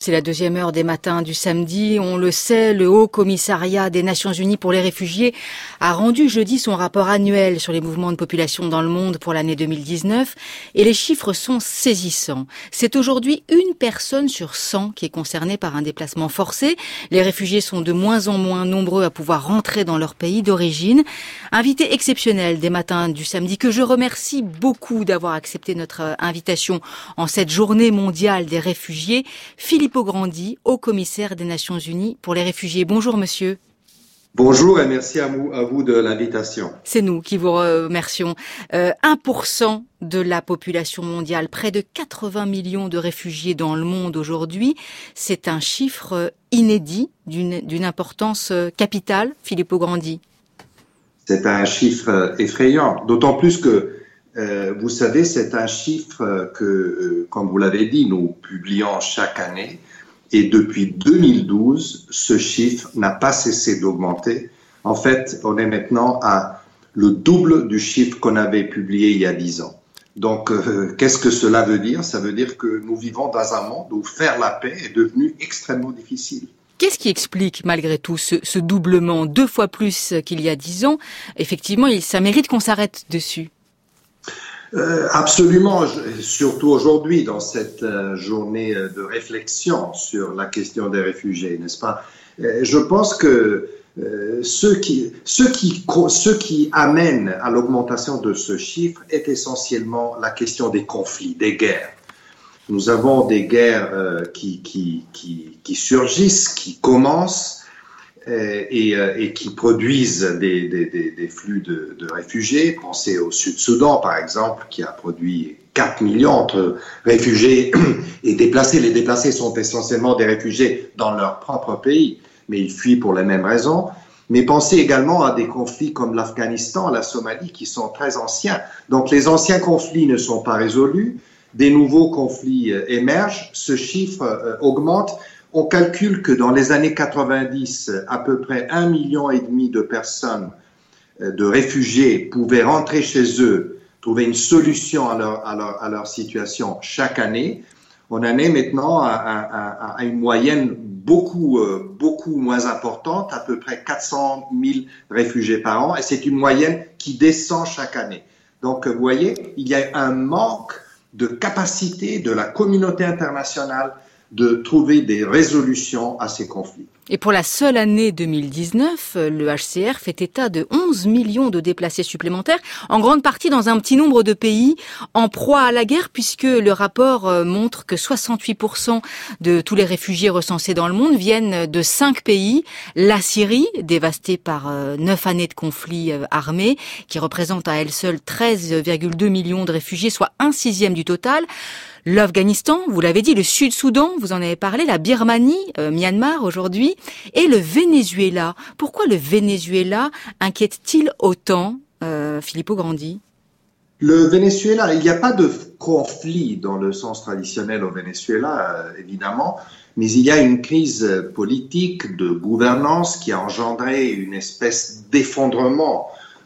C'est la deuxième heure des matins du samedi. On le sait, le Haut Commissariat des Nations Unies pour les réfugiés a rendu jeudi son rapport annuel sur les mouvements de population dans le monde pour l'année 2019 et les chiffres sont saisissants. C'est aujourd'hui 1 personne sur 100 qui est concernée par un déplacement forcé. Les réfugiés sont de moins en moins nombreux à pouvoir rentrer dans leur pays d'origine. Invité exceptionnel des matins du samedi que je remercie beaucoup d'avoir accepté notre invitation en cette journée mondiale des réfugiés, Filippo Grandi, haut commissaire des Nations Unies pour les réfugiés. Bonjour monsieur. Bonjour et merci à vous de l'invitation. C'est nous qui vous remercions. 1% de la population mondiale, près de 80 millions de réfugiés dans le monde aujourd'hui. C'est un chiffre inédit d'une importance capitale, Filippo Grandi. C'est un chiffre effrayant, d'autant plus que vous savez, c'est un chiffre que, comme vous l'avez dit, nous publions chaque année. Et depuis 2012, ce chiffre n'a pas cessé d'augmenter. En fait, on est maintenant à le double du chiffre qu'on avait publié il y a 10 ans. Donc, qu'est-ce que cela veut dire? Ça veut dire que nous vivons dans un monde où faire la paix est devenu extrêmement difficile. Qu'est-ce qui explique malgré tout ce doublement 2 fois plus qu'il y a 10 ans? Effectivement, ça mérite qu'on s'arrête dessus. Absolument, surtout aujourd'hui dans cette journée de réflexion sur la question des réfugiés, n'est-ce pas? Je pense que ce qui amène à l'augmentation de ce chiffre est essentiellement la question des conflits, des guerres. Nous avons des guerres qui surgissent, qui commencent et qui produisent des flux de réfugiés. Pensez au Sud-Soudan, par exemple, qui a produit 4 millions de réfugiés et déplacés. Les déplacés sont essentiellement des réfugiés dans leur propre pays, mais ils fuient pour les mêmes raisons. Mais pensez également à des conflits comme l'Afghanistan, la Somalie, qui sont très anciens. Donc les anciens conflits ne sont pas résolus, des nouveaux conflits émergent, ce chiffre augmente. On calcule que dans les années 90, à peu près 1,5 million de personnes, de réfugiés, pouvaient rentrer chez eux, trouver une solution à leur situation chaque année. On en est maintenant à une moyenne beaucoup moins importante, à peu près 400 000 réfugiés par an, et c'est une moyenne qui descend chaque année. Donc, vous voyez, il y a un manque de capacité de la communauté internationale de trouver des résolutions à ces conflits. Et pour la seule année 2019, le HCR fait état de 11 millions de déplacés supplémentaires, en grande partie dans un petit nombre de pays en proie à la guerre, puisque le rapport montre que 68% de tous les réfugiés recensés dans le monde viennent de 5 pays. La Syrie, dévastée par 9 années de conflits armés, qui représente à elle seule 13,2 millions de réfugiés, soit 1/6 du total. L'Afghanistan, vous l'avez dit, le Sud-Soudan, vous en avez parlé, la Birmanie, Myanmar aujourd'hui, et le Venezuela. Pourquoi le Venezuela inquiète-t-il autant, Filippo Grandi? Le Venezuela, il n'y a pas de conflit dans le sens traditionnel au Venezuela, évidemment, mais il y a une crise politique de gouvernance qui a engendré une espèce d'effondrement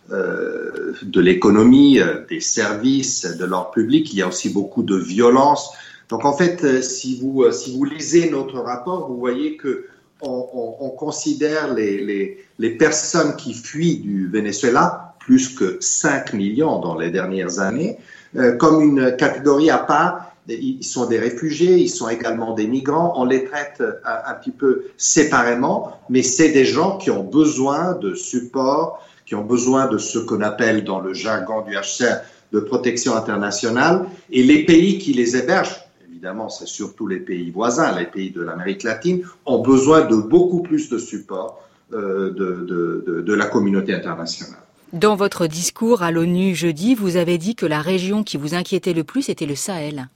de l'économie, des services, de l'ordre public. Il y a aussi beaucoup de violence. Donc en fait, si vous lisez notre rapport, vous voyez que on considère les personnes qui fuient du Venezuela, plus que 5 millions dans les dernières années, comme une catégorie à part. Ils sont des réfugiés, ils sont également des migrants. On les traite un petit peu séparément, mais c'est des gens qui ont besoin de support, qui ont besoin de ce qu'on appelle dans le jargon du HCR de protection internationale, et les pays qui les hébergent, évidemment c'est surtout les pays voisins, les pays de l'Amérique latine, ont besoin de beaucoup plus de support de la communauté internationale. Dans votre discours à l'ONU jeudi, vous avez dit que la région qui vous inquiétait le plus était le Sahel.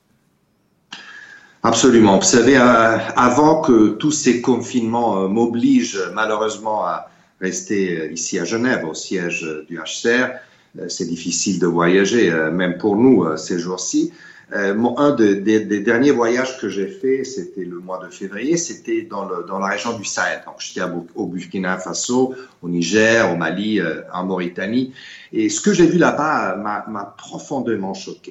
Absolument. Vous savez, avant que tous ces confinements m'obligent malheureusement à rester ici à Genève, au siège du HCR. C'est difficile de voyager, même pour nous, ces jours-ci. Un des derniers voyages que j'ai fait, c'était le mois de février, c'était dans la région du Sahel. Donc, j'étais au Burkina Faso, au Niger, au Mali, en Mauritanie. Et ce que j'ai vu là-bas m'a profondément choqué.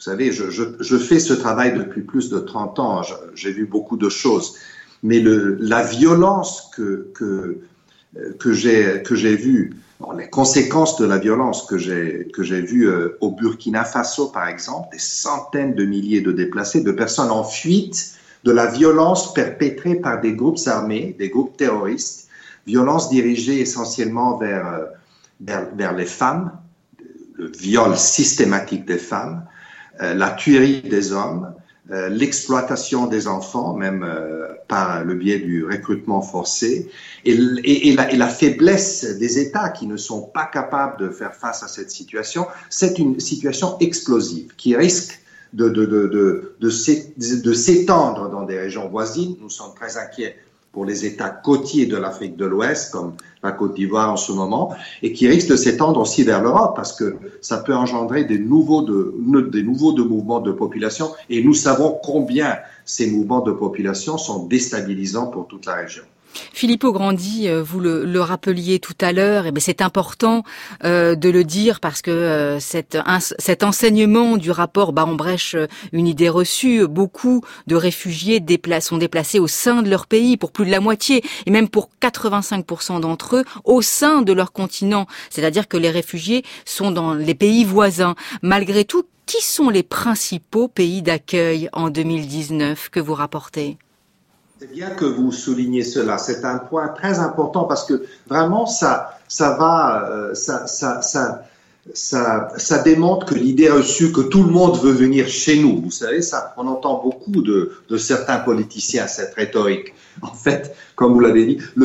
Vous savez, je fais ce travail depuis plus de 30 ans. J'ai vu beaucoup de choses. Mais la violence que j'ai vue, les conséquences de la violence que j'ai vues au Burkina Faso, par exemple, des centaines de milliers de déplacés, de personnes en fuite, de la violence perpétrée par des groupes armés, des groupes terroristes, violence dirigée essentiellement vers les femmes, le viol systématique des femmes, la tuerie des hommes, l'exploitation des enfants, même par le biais du recrutement forcé, et la faiblesse des États qui ne sont pas capables de faire face à cette situation. C'est une situation explosive qui risque de s'étendre dans des régions voisines. Nous sommes très inquiets pour les États côtiers de l'Afrique de l'Ouest, comme la Côte d'Ivoire en ce moment, et qui risque de s'étendre aussi vers l'Europe, parce que ça peut engendrer des nouveaux mouvements de population, et nous savons combien ces mouvements de population sont déstabilisants pour toute la région. Filippo Grandi, vous le rappeliez tout à l'heure, et c'est important de le dire parce que cet enseignement du rapport bat en brèche une idée reçue. Beaucoup de réfugiés sont déplacés au sein de leur pays, pour plus de la moitié, et même pour 85% d'entre eux au sein de leur continent. C'est-à-dire que les réfugiés sont dans les pays voisins. Malgré tout, qui sont les principaux pays d'accueil en 2019 que vous rapportez ? C'est bien que vous souligniez cela. C'est un point très important parce que vraiment ça démontre que l'idée reçue que tout le monde veut venir chez nous. Vous savez, ça, on entend beaucoup de certains politiciens cette rhétorique. En fait, comme vous l'avez dit, le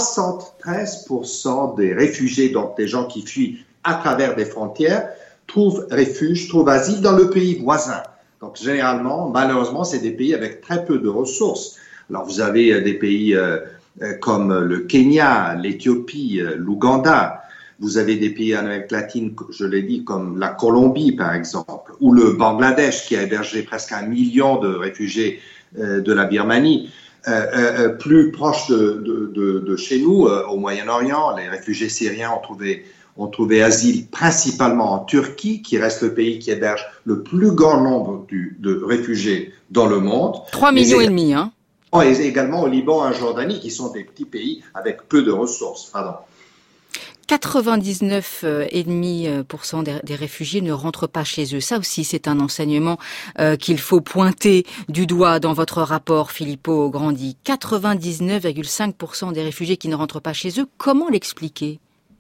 73% des réfugiés, donc des gens qui fuient à travers des frontières, trouvent refuge, trouvent asile dans le pays voisin. Donc généralement, malheureusement, c'est des pays avec très peu de ressources. Alors, vous avez des pays comme le Kenya, l'Éthiopie, l'Ouganda. Vous avez des pays en Amérique latine, je l'ai dit, comme la Colombie, par exemple, ou le Bangladesh, qui a hébergé presque 1 million de réfugiés de la Birmanie. Plus proche de chez nous, au Moyen-Orient, les réfugiés syriens ont trouvé asile principalement en Turquie, qui reste le pays qui héberge le plus grand nombre de réfugiés dans le monde. 3,5 millions, hein. Et également au Liban et en Jordanie, qui sont des petits pays avec peu de ressources. 99,5% des réfugiés ne rentrent pas chez eux. Ça aussi, c'est un enseignement qu'il faut pointer du doigt dans votre rapport, Filippo Grandi. 99,5% des réfugiés qui ne rentrent pas chez eux. Comment l'expliquer ?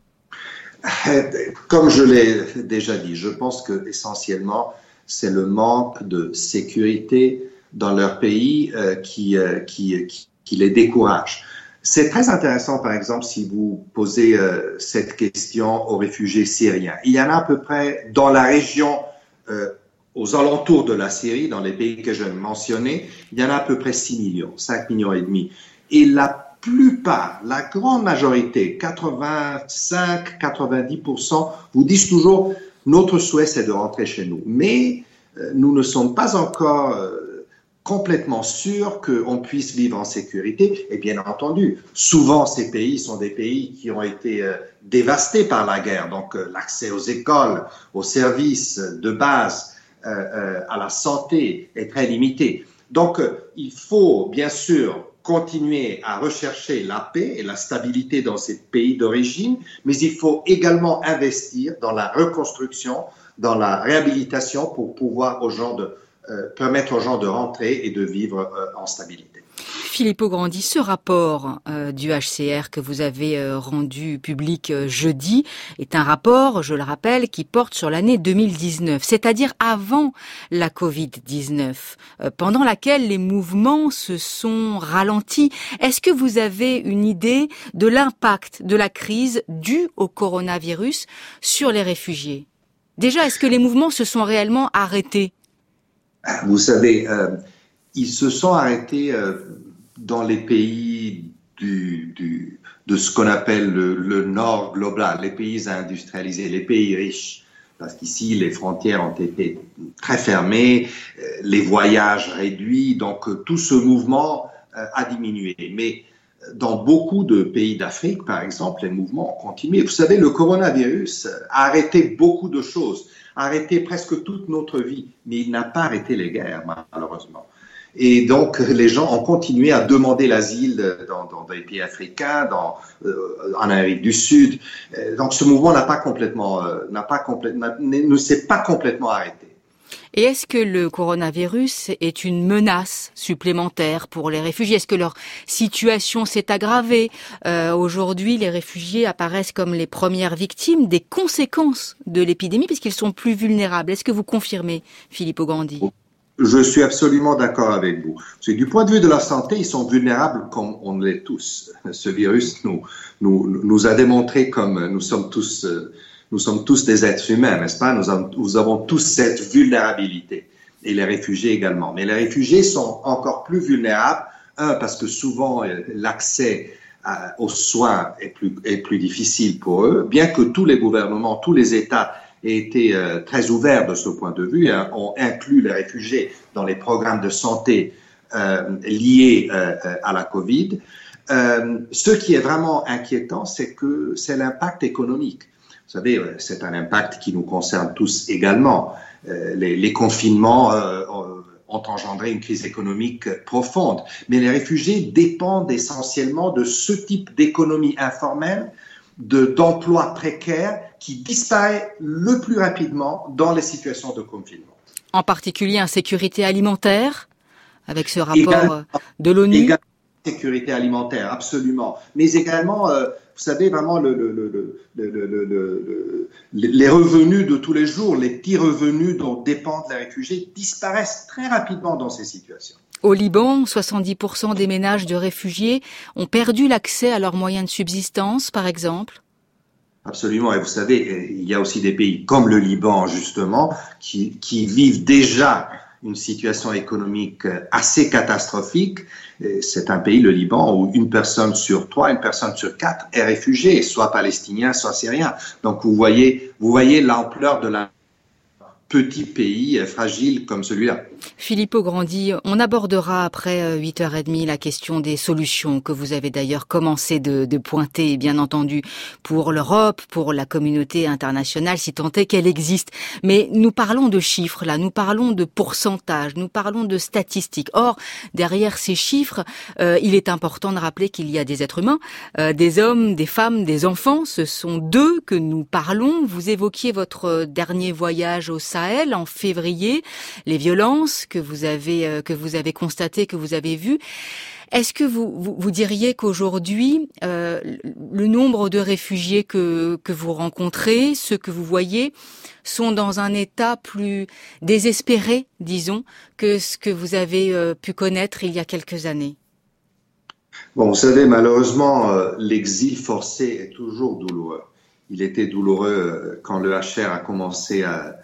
Comme je l'ai déjà dit, je pense que essentiellement, c'est le manque de sécurité dans leur pays qui les décourage. C'est très intéressant, par exemple, si vous posez cette question aux réfugiés syriens. Il y en a à peu près dans la région, aux alentours de la Syrie, dans les pays que je mentionnais, il y en a à peu près 6 millions, 5 millions et demi. Et la plupart, la grande majorité, 85-90%, vous disent toujours « notre souhait, c'est de rentrer chez nous ». Mais nous ne sommes pas encore complètement sûrs qu'on puisse vivre en sécurité. Et bien entendu, souvent ces pays sont des pays qui ont été dévastés par la guerre. Donc l'accès aux écoles, aux services de base, à la santé est très limité. Donc il faut bien sûr continuer à rechercher la paix et la stabilité dans ces pays d'origine, mais il faut également investir dans la reconstruction, dans la réhabilitation pour pouvoir permettre aux gens de rentrer et de vivre en stabilité. Filippo Grandi, ce rapport du HCR que vous avez rendu public jeudi est un rapport, je le rappelle, qui porte sur l'année 2019, c'est-à-dire avant la Covid-19, pendant laquelle les mouvements se sont ralentis. Est-ce que vous avez une idée de l'impact de la crise due au coronavirus sur les réfugiés ? Déjà, est-ce que les mouvements se sont réellement arrêtés ? Vous savez, ils se sont arrêtés dans les pays de ce qu'on appelle le nord global, les pays industrialisés, les pays riches. Parce qu'ici, les frontières ont été très fermées, les voyages réduits, donc tout ce mouvement a diminué. Mais dans beaucoup de pays d'Afrique, par exemple, les mouvements ont continué. Vous savez, le coronavirus a arrêté beaucoup de choses. arrêté presque toute notre vie, mais il n'a pas arrêté les guerres, malheureusement. Et donc, les gens ont continué à demander l'asile dans des pays africains, en Amérique du Sud. Donc, ce mouvement ne s'est pas complètement arrêté. Et est-ce que le coronavirus est une menace supplémentaire pour les réfugiés? Est-ce que leur situation s'est aggravée? Aujourd'hui, les réfugiés apparaissent comme les premières victimes des conséquences de l'épidémie puisqu'ils sont plus vulnérables. Est-ce que vous confirmez, Filippo Grandi? Je suis absolument d'accord avec vous. Du point de vue de la santé, ils sont vulnérables comme on l'est tous. Ce virus nous a démontré comme nous sommes tous des êtres humains, n'est-ce pas? Nous avons tous cette vulnérabilité, et les réfugiés également. Mais les réfugiés sont encore plus vulnérables, parce que souvent l'accès aux soins est plus difficile pour eux, bien que tous les gouvernements, tous les États aient été très ouverts de ce point de vue, ont inclus les réfugiés dans les programmes de santé liés à la Covid. Ce qui est vraiment inquiétant, c'est l'impact économique. Vous savez, c'est un impact qui nous concerne tous également. Les confinements ont engendré une crise économique profonde. Mais les réfugiés dépendent essentiellement de ce type d'économie informelle, d'emplois précaires qui disparaît le plus rapidement dans les situations de confinement. En particulier insécurité alimentaire, avec ce rapport de l'ONU. Sécurité alimentaire, absolument. Mais également, vous savez, vraiment les revenus de tous les jours, les petits revenus dont dépendent les réfugiés disparaissent très rapidement dans ces situations. Au Liban, 70% des ménages de réfugiés ont perdu l'accès à leurs moyens de subsistance, par exemple. Absolument. Et vous savez, il y a aussi des pays comme le Liban, justement, qui vivent déjà une situation économique assez catastrophique. C'est un pays, le Liban, où une personne sur 3, une personne sur 4 est réfugiée, soit palestinien, soit syrien. Donc vous voyez l'ampleur de la petit pays fragile comme celui-là. Filippo Grandi, on abordera après 8h30 la question des solutions que vous avez d'ailleurs commencé de pointer, bien entendu, pour l'Europe, pour la communauté internationale, si tant est qu'elle existe. Mais nous parlons de chiffres, là, nous parlons de pourcentages, nous parlons de statistiques. Or, derrière ces chiffres, il est important de rappeler qu'il y a des êtres humains, des hommes, des femmes, des enfants. Ce sont d'eux que nous parlons. Vous évoquiez votre dernier voyage au Sahel en février, les violences que vous avez constatées, que vous avez vues. Est-ce que vous diriez qu'aujourd'hui, le nombre de réfugiés que vous rencontrez, ceux que vous voyez, sont dans un état plus désespéré, disons, que ce que vous avez pu connaître il y a quelques années? Bon, vous savez, malheureusement, l'exil forcé est toujours douloureux. Il était douloureux quand le HCR a commencé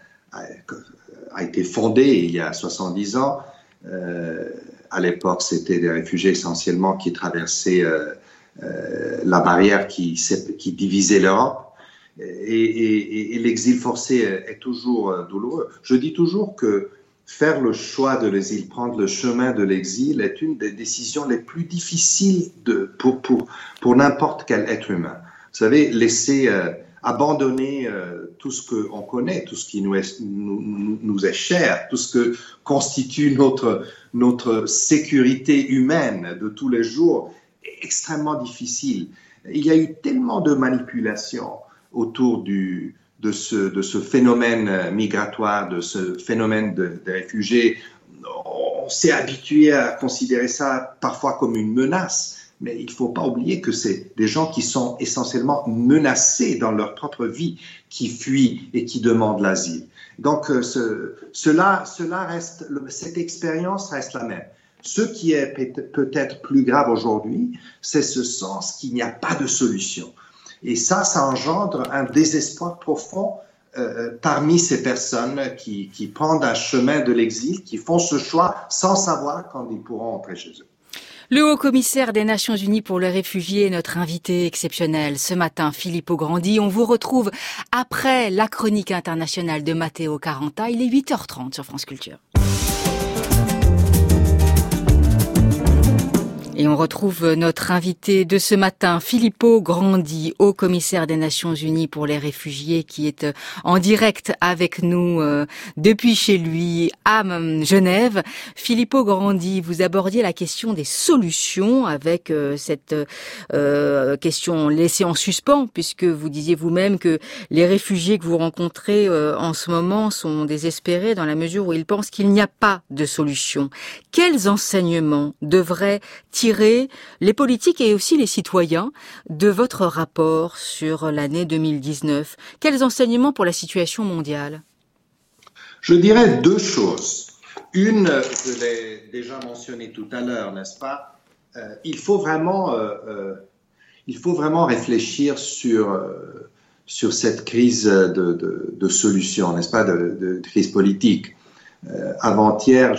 a été fondé il y a 70 ans. À l'époque, c'était des réfugiés essentiellement qui traversaient la barrière qui divisait l'Europe. Et l'exil forcé est toujours douloureux. Je dis toujours que faire le choix de l'exil, prendre le chemin de l'exil est une des décisions les plus difficiles pour n'importe quel être humain. Vous savez, abandonner tout ce qu'on connaît, tout ce qui nous est cher, tout ce que constitue notre sécurité humaine de tous les jours est extrêmement difficile. Il y a eu tellement de manipulations autour de ce phénomène migratoire, de ce phénomène des réfugiés. On s'est habitué à considérer ça parfois comme une menace. Mais il ne faut pas oublier que c'est des gens qui sont essentiellement menacés dans leur propre vie, qui fuient et qui demandent l'asile. Donc, cette expérience reste la même. Ce qui est peut-être plus grave aujourd'hui, c'est ce sens qu'il n'y a pas de solution. Et ça engendre un désespoir profond parmi ces personnes qui prennent un chemin de l'exil, qui font ce choix sans savoir quand ils pourront entrer chez eux. Le haut-commissaire des Nations Unies pour les réfugiés est notre invité exceptionnel ce matin, Filippo Grandi. On vous retrouve après la chronique internationale de Matteo Caranta. Il est 8h30 sur France Culture. Et on retrouve notre invité de ce matin, Filippo Grandi, haut commissaire des Nations Unies pour les réfugiés, qui est en direct avec nous depuis chez lui à Genève. Filippo Grandi, vous abordiez la question des solutions avec cette question laissée en suspens, puisque vous disiez vous-même que les réfugiés que vous rencontrez en ce moment sont désespérés dans la mesure où ils pensent qu'il n'y a pas de solution. Quels enseignements devraient tirer les politiques et aussi les citoyens de votre rapport sur l'année 2019? Quels enseignements pour la situation mondiale? Je dirais deux choses. Une, je l'ai déjà mentionné tout à l'heure, n'est-ce pas? Il faut vraiment réfléchir sur cette crise de solutions, n'est-ce pas, de crise politique. Avant-hier,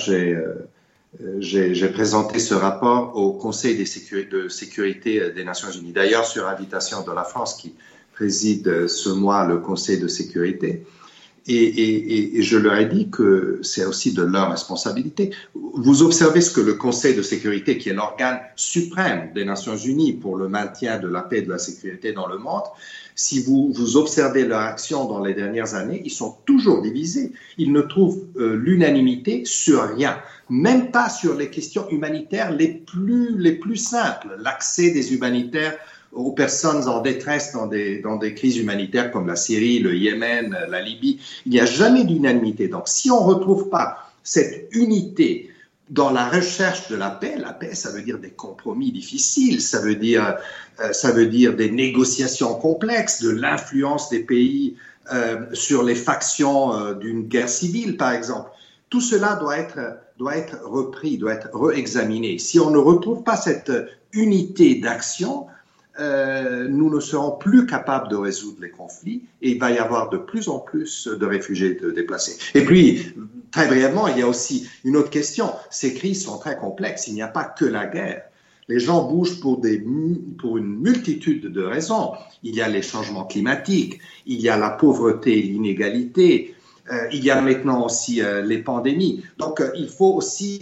j'ai présenté ce rapport au Conseil de sécurité des Nations Unies. D'ailleurs, sur invitation de la France, qui préside ce mois le Conseil de sécurité. Et je leur ai dit que c'est aussi de leur responsabilité. Vous observez ce que le Conseil de sécurité, qui est l'organe suprême des Nations Unies pour le maintien de la paix et de la sécurité dans le monde, si vous observez leur action dans les dernières années, ils sont toujours divisés. Ils ne trouvent l'unanimité sur rien, même pas sur les questions humanitaires les plus simples. L'accès des humanitaires aux personnes en détresse dans des crises humanitaires comme la Syrie, le Yémen, la Libye. Il n'y a jamais d'unanimité. Donc, si on ne retrouve pas cette unité dans la recherche de la paix, ça veut dire des compromis difficiles, ça veut dire des négociations complexes, de l'influence des pays sur les factions d'une guerre civile, par exemple. Tout cela doit être repris, doit être réexaminé. Si on ne retrouve pas cette unité d'action, nous ne serons plus capables de résoudre les conflits et il va y avoir de plus en plus de réfugiés déplacés. Et puis, très brièvement, il y a aussi une autre question. Ces crises sont très complexes. Il n'y a pas que la guerre. Les gens bougent pour une multitude de raisons. Il y a les changements climatiques, il y a la pauvreté et l'inégalité, il y a maintenant aussi les pandémies. Donc, il faut aussi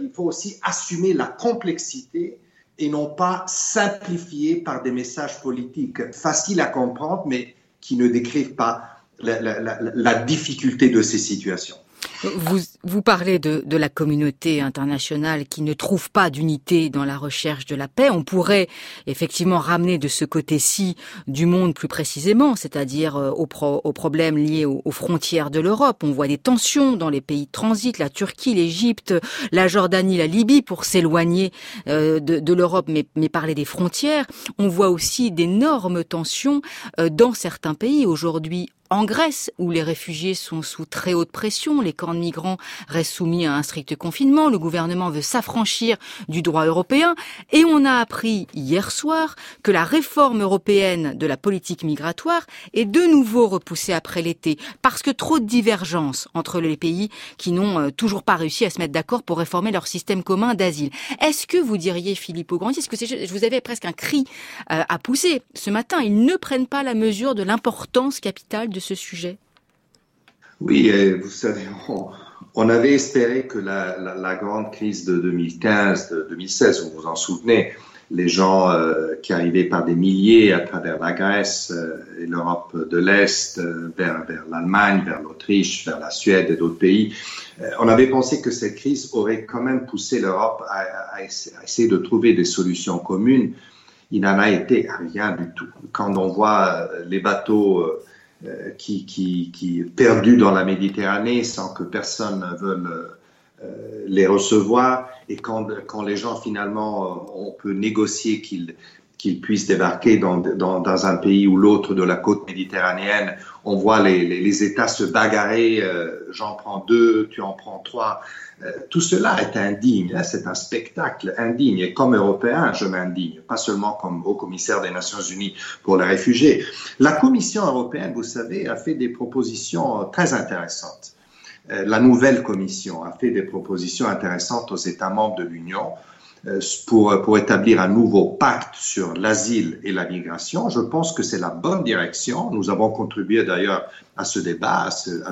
assumer la complexité et non pas simplifié par des messages politiques faciles à comprendre, mais qui ne décrivent pas la difficulté de ces situations. Vous parlez de la communauté internationale qui ne trouve pas d'unité dans la recherche de la paix. On pourrait effectivement ramener de ce côté-ci du monde plus précisément, c'est-à-dire aux problèmes liés aux frontières de l'Europe. On voit des tensions dans les pays de transit, la Turquie, l'Égypte, la Jordanie, la Libye, pour s'éloigner de l'Europe, mais parler des frontières. On voit aussi d'énormes tensions dans certains pays aujourd'hui. En Grèce, où les réfugiés sont sous très haute pression, les camps de migrants restent soumis à un strict confinement, le gouvernement veut s'affranchir du droit européen, et on a appris hier soir que la réforme européenne de la politique migratoire est de nouveau repoussée après l'été, parce que trop de divergences entre les pays qui n'ont toujours pas réussi à se mettre d'accord pour réformer leur système commun d'asile. Est-ce que vous diriez, Filippo Grandi, est-ce que vous avez presque un cri à pousser ce matin, ils ne prennent pas la mesure de l'importance capitale de ce sujet? Oui, vous savez, on avait espéré que la grande crise de 2015, de 2016, vous vous en souvenez, les gens qui arrivaient par des milliers à travers la Grèce et l'Europe de l'Est, vers l'Allemagne, vers l'Autriche, vers la Suède et d'autres pays, on avait pensé que cette crise aurait quand même poussé l'Europe à essayer de trouver des solutions communes. Il n'en a été rien du tout. Quand on voit les bateaux qui perdus dans la Méditerranée sans que personne ne veuille les recevoir, et quand les gens finalement on peut négocier qu'ils puissent débarquer dans un pays ou l'autre de la côte méditerranéenne, on voit les États se bagarrer, j'en prends 2, tu en prends 3. Tout cela est indigne, c'est un spectacle indigne, et comme Européen, je m'indigne, pas seulement comme haut commissaire des Nations Unies pour les réfugiés. La Commission européenne, vous savez, a fait des propositions très intéressantes. La nouvelle Commission a fait des propositions intéressantes aux États membres de l'Union pour établir un nouveau pacte sur l'asile et la migration. Je pense que c'est la bonne direction. Nous avons contribué d'ailleurs à ce débat, à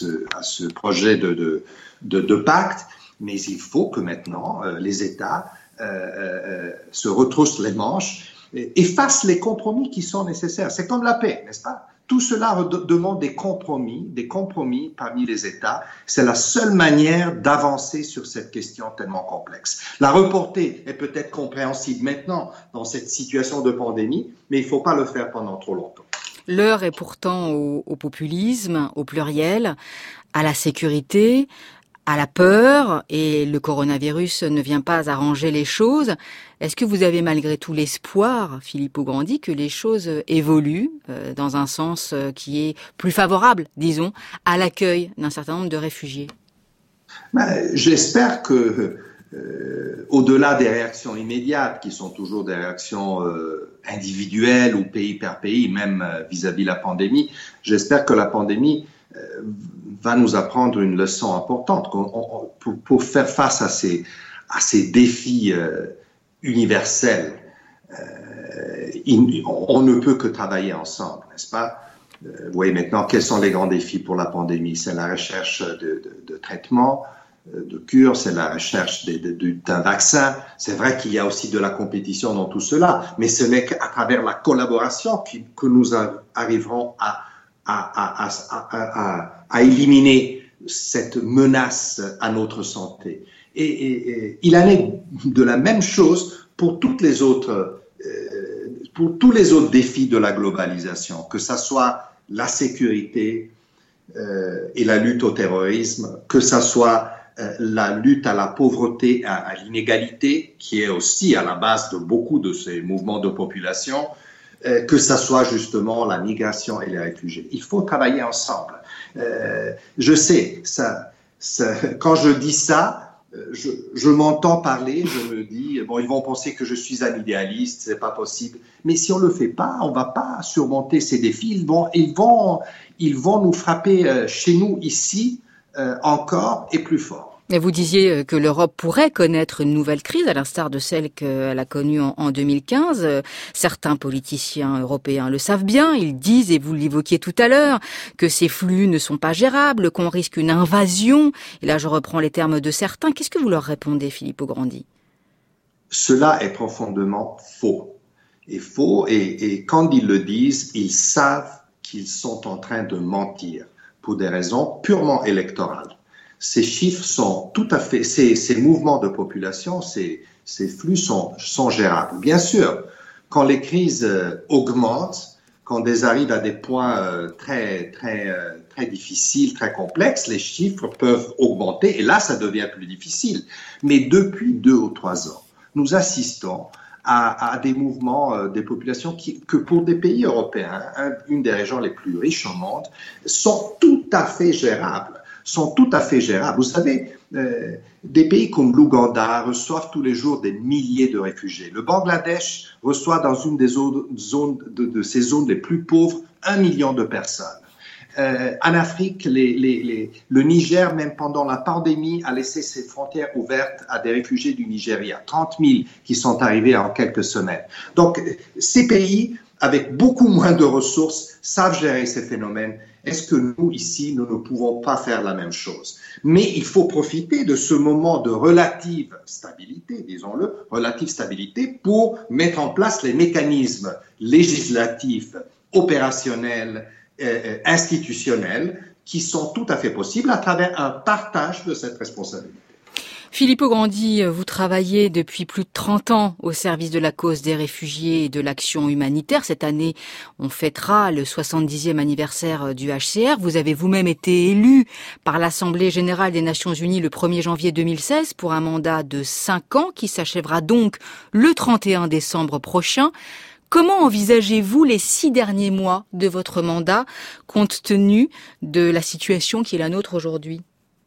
ce projet de pacte, mais il faut que maintenant les États se retrousse les manches et fasse les compromis qui sont nécessaires. C'est comme la paix, n'est-ce pas? Tout cela demande des compromis parmi les États. C'est la seule manière d'avancer sur cette question tellement complexe. La reporter est peut-être compréhensible maintenant dans cette situation de pandémie, mais il ne faut pas le faire pendant trop longtemps. L'heure est pourtant au populisme, au pluriel, à la sécurité, à la peur, et le coronavirus ne vient pas arranger les choses. Est-ce que vous avez malgré tout l'espoir, Filippo Grandi, que les choses évoluent dans un sens qui est plus favorable, disons, à l'accueil d'un certain nombre de réfugiés? J'espère que, au-delà des réactions immédiates, qui sont toujours des réactions individuelles ou pays par pays, même vis-à-vis de la pandémie, j'espère que la pandémie va nous apprendre une leçon importante pour faire face à ces défis universels. On ne peut que travailler ensemble, n'est-ce pas? Vous voyez maintenant quels sont les grands défis pour la pandémie. C'est la recherche de traitements, de cures, c'est la recherche d'un vaccin. C'est vrai qu'il y a aussi de la compétition dans tout cela, mais ce n'est qu'à travers la collaboration que nous arriverons à éliminer cette menace à notre santé. Et il en est de la même chose pour tous les autres défis de la globalisation, que ça soit la sécurité et la lutte au terrorisme, que ça soit la lutte à la pauvreté, à l'inégalité, qui est aussi à la base de beaucoup de ces mouvements de population, que ça soit justement la migration et les réfugiés. Il faut travailler ensemble. Je sais, quand je dis ça, je m'entends parler, je me dis, bon, ils vont penser que je suis un idéaliste, c'est pas possible. Mais si on le fait pas, on va pas surmonter ces défis. Ils vont nous frapper chez nous, ici, encore et plus fort. Et vous disiez que l'Europe pourrait connaître une nouvelle crise, à l'instar de celle qu'elle a connue en 2015. Certains politiciens européens le savent bien. Ils disent, et vous l'évoquiez tout à l'heure, que ces flux ne sont pas gérables, qu'on risque une invasion. Et là, je reprends les termes de certains. Qu'est-ce que vous leur répondez, Filippo Grandi? Cela est profondément faux. Et quand ils le disent, ils savent qu'ils sont en train de mentir pour des raisons purement électorales. Ces chiffres sont tout à fait, ces mouvements de population, ces flux sont gérables. Bien sûr, quand les crises augmentent, quand elles arrivent à des points très difficiles, très complexes, les chiffres peuvent augmenter et là, ça devient plus difficile. Mais depuis 2 ou 3 ans, nous assistons à des mouvements des populations que pour des pays européens, une des régions les plus riches au monde, sont tout à fait gérables. Vous savez, des pays comme l'Ouganda reçoivent tous les jours des milliers de réfugiés. Le Bangladesh reçoit dans une des de ces zones les plus pauvres 1 million de personnes. En Afrique, le Niger, même pendant la pandémie, a laissé ses frontières ouvertes à des réfugiés du Nigeria. 30 000 qui sont arrivés en quelques semaines. Donc, ces pays, avec beaucoup moins de ressources, savent gérer ces phénomènes. Est-ce que nous, ici, nous ne pouvons pas faire la même chose? Mais il faut profiter de ce moment de relative stabilité, disons-le, relative stabilité, pour mettre en place les mécanismes législatifs, opérationnels, institutionnels, qui sont tout à fait possibles à travers un partage de cette responsabilité. Filippo Grandi, vous travaillez depuis plus de 30 ans au service de la cause des réfugiés et de l'action humanitaire. Cette année, on fêtera le 70e anniversaire du HCR. Vous avez vous-même été élu par l'Assemblée générale des Nations unies le 1er janvier 2016 pour un mandat de 5 ans qui s'achèvera donc le 31 décembre prochain. Comment envisagez-vous les 6 derniers mois de votre mandat compte tenu de la situation qui est la nôtre aujourd'hui ?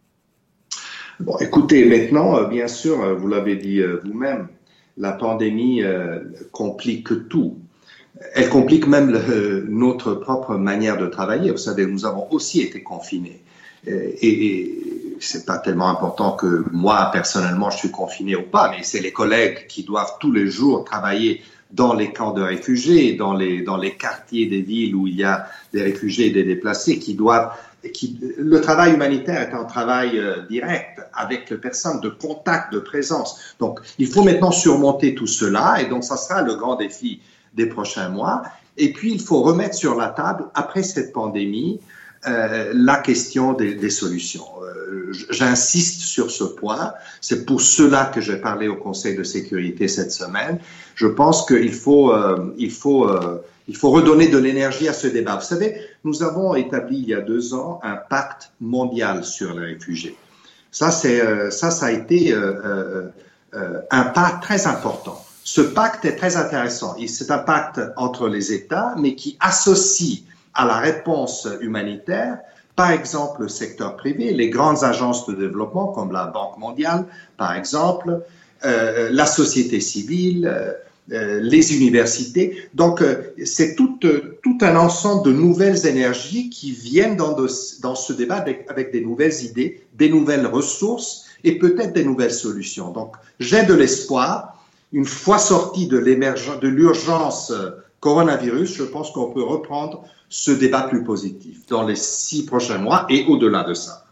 Bon, écoutez, maintenant, bien sûr, vous l'avez dit vous-même, la pandémie complique tout. Elle complique même notre propre manière de travailler. Vous savez, nous avons aussi été confinés. Et c'est pas tellement important que moi, personnellement, je suis confiné ou pas, mais c'est les collègues qui doivent tous les jours travailler dans les camps de réfugiés, dans les quartiers des villes où il y a des réfugiés et des déplacés, le travail humanitaire est un travail direct avec les personnes, de contact, de présence. Donc, il faut maintenant surmonter tout cela, et donc ça sera le grand défi des prochains mois. Et puis, il faut remettre sur la table, après cette pandémie, la question des solutions. J'insiste sur ce point. C'est pour cela que j'ai parlé au Conseil de sécurité cette semaine. Je pense qu'il faut redonner de l'énergie à ce débat. Vous savez, nous avons établi il y a 2 ans un pacte mondial sur les réfugiés. Ça a été un pas très important. Ce pacte est très intéressant. C'est un pacte entre les États, mais qui associe à la réponse humanitaire, par exemple, le secteur privé, les grandes agences de développement comme la Banque mondiale, par exemple, la société civile, les universités. Donc, c'est tout un ensemble de nouvelles énergies qui viennent dans ce débat avec des nouvelles idées, des nouvelles ressources et peut-être des nouvelles solutions. Donc, j'ai de l'espoir. Une fois sorti de l'urgence coronavirus, je pense qu'on peut reprendre ce débat plus positif dans les 6 prochains mois et au-delà de ça.